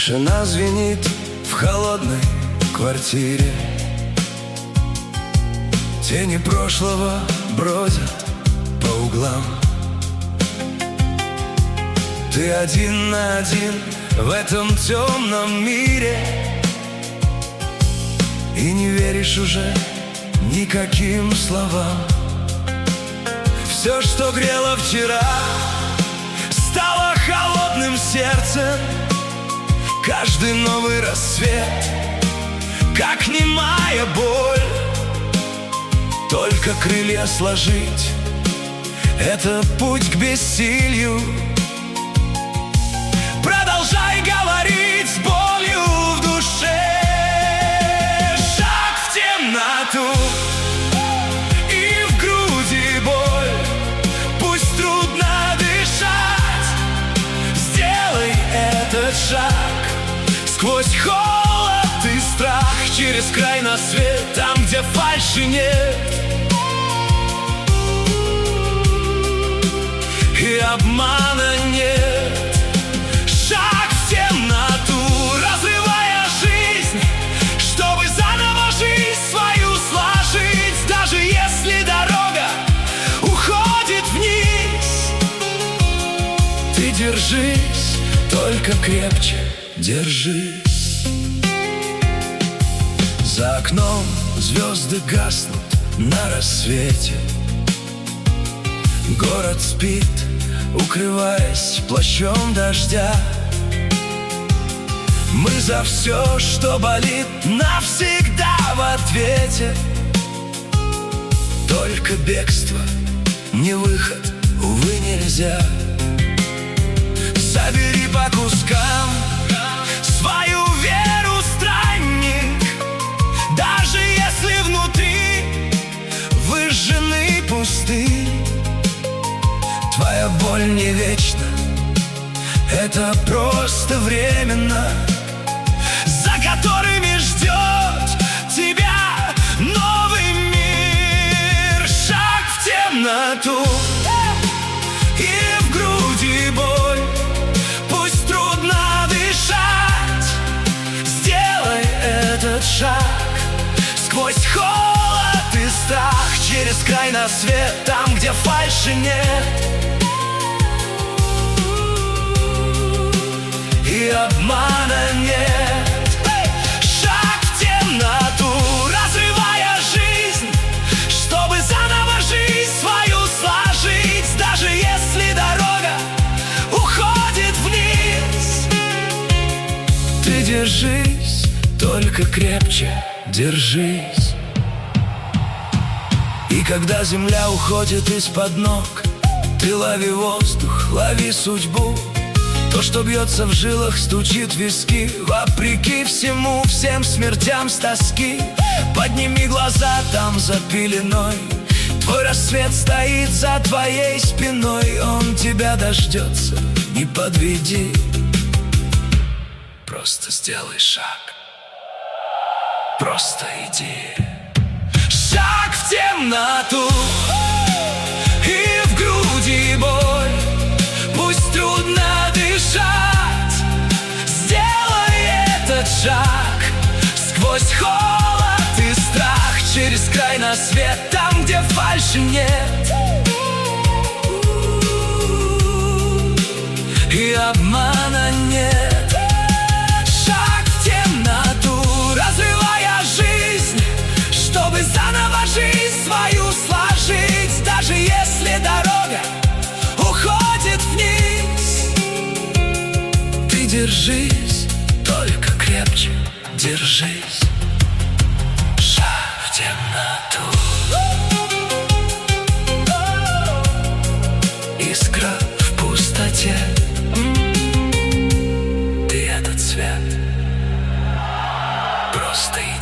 Тишина звенит в холодной квартире. Тени прошлого бродят по углам. Ты один на один в этом темном мире, и не веришь уже никаким словам. Все, что грело вчера, стало холодным сердцем. Каждый новый рассвет, как немая боль. Только крылья сложить — это путь к бессилию. Продолжай говорить с болью в душе. Шаг в темноту, и в груди боль. Пусть трудно дышать, сделай этот шаг. Сквозь холод и страх, через край на свет, там, где фальши нет и обмана нет. Шаг в темноту, разрывая жизнь, чтобы заново жизнь свою сложить. Даже если дорога уходит вниз, ты держись, только крепче держись. За окном звезды гаснут на рассвете. Город спит, укрываясь плащом дождя. Мы за все, что болит, навсегда в ответе. Только бегство, не выход, увы, нельзя. Собери по кускам свою веру, странник. Даже если внутри выжжены пустырь, твоя боль не вечна, это просто временно, за которыми ждет тебя новый мир. Шаг в темноту, и в груди боль. Пусть трудно дышать, сделай этот шаг. Сквозь холод и страх, через край на свет, там, где фальши нет и обмана нет. Шаг в темноту, разрывая жизнь, чтобы заново жизнь свою сложить. Даже если дорога уходит вниз, ты держись, только крепче держись. И когда земля уходит из-под ног, ты лови воздух, лови судьбу. То, что бьется в жилах, стучит в виски, вопреки всему, всем смертям с тоски. Подними глаза, там за пеленой твой рассвет стоит за твоей спиной. Он тебя дождется, не подведи. Просто сделай шаг, просто иди. Шаг в темноту, и в груди боль. Пусть трудно дышать, сделай этот шаг. Сквозь холод и страх, через край на свет, там, где фальши нет и обмана нет. Шаг в темноту, разрывая жизнь, чтобы заново жизнь свою сложить. Даже если дорога уходит вниз, ты держись, только крепче держись. Шаг в темноту, искра в пустоте. Ты этот свет, просто